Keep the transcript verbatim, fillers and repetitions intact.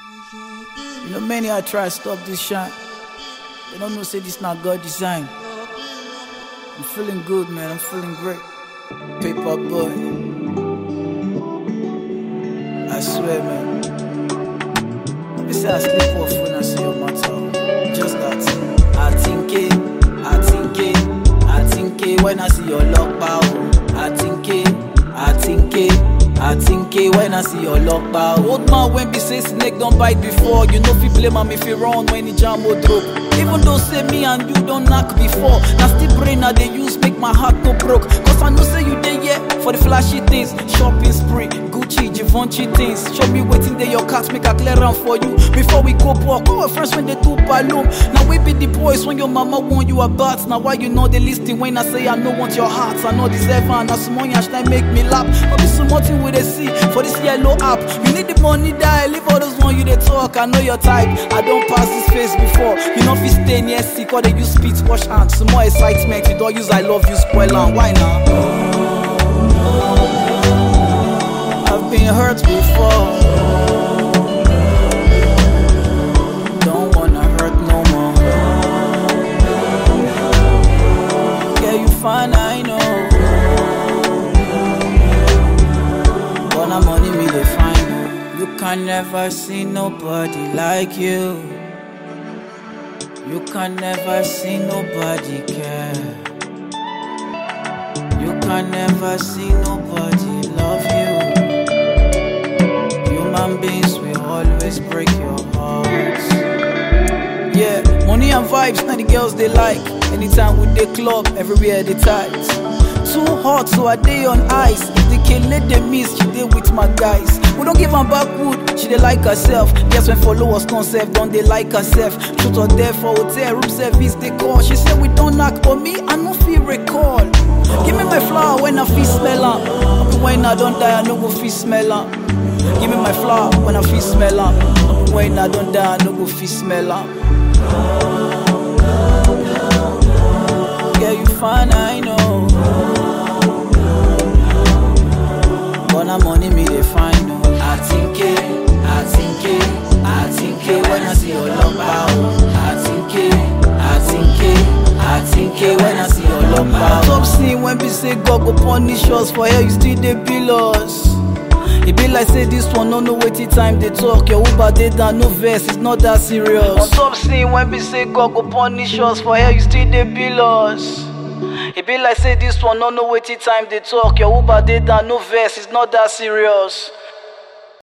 You know, many I try to stop this shine. They don't know say this not God design. I'm feeling good, man. I'm feeling great. Paper boy. I swear, man. They say I sleep off when I see your matter. Just that. I think it, I think it, I think it when I see your lock bow. I think it, I think it, I think it when I see your lock bow. Old man when be say snake don't bite before. You know if you blame am if you run when the jam will drop. Even though say me and you don't knock before, now still brain I they use make my heart go broke. Cause I know say you there yeah for the flashy things. Shopping spree, Gucci, Givenchy things. Show me waiting there your cats make a clear run for you. Before we go walk, our friends when they do balloon. Now we be the boys when your mama want you about. Now why you know they listing when I say I know want your hearts. I know deserve and that's small yash that make me laugh. I be so much with a C for this yellow app. You need the money die, leave all those one you they talk. I know your type, I don't pass this face before. You know if you stay near sick or they use speech wash hands. Some more excitement, you don't use I love you spoil and why now? I've been hurt before. Don't wanna hurt no more. Yeah, you fine, I know. But I'm money me they find. You can never see nobody like you. You can never see nobody care. You can never see nobody love you. Human beings will always break your hearts. Yeah, money and vibes, now the girls they like. Anytime with the club, everywhere they tight. Too hot, so I day on ice. If they can't let them miss, she dey with my guys. We don't give her backwood, she dey like herself. Guess when follow us don't serve, don't they like herself. Shoot her there for hotel, room service, they call. She said we don't knock, but me, I no feel recall. Give me my flower when I feel smell her. When I don't die, I no go feel smell her. Give me my flower when I feel smell her. When I don't die, I no go feel smell her. Yeah, you fine, I know. But I'm money me they find. I think it, I think it, I think it when I see your love bow. I think it, I think it, I think it when I see your love bow. Top scene when we say God go punish us for here you still they bill us. It be like say this one no know waiting time they talk. Your Uber they down no verse, it's not that serious. On top scene when we say God go punish us for here you still they bill us. It be like say this one no know waiting time they talk. Your Uber they down no verse, it's not that serious.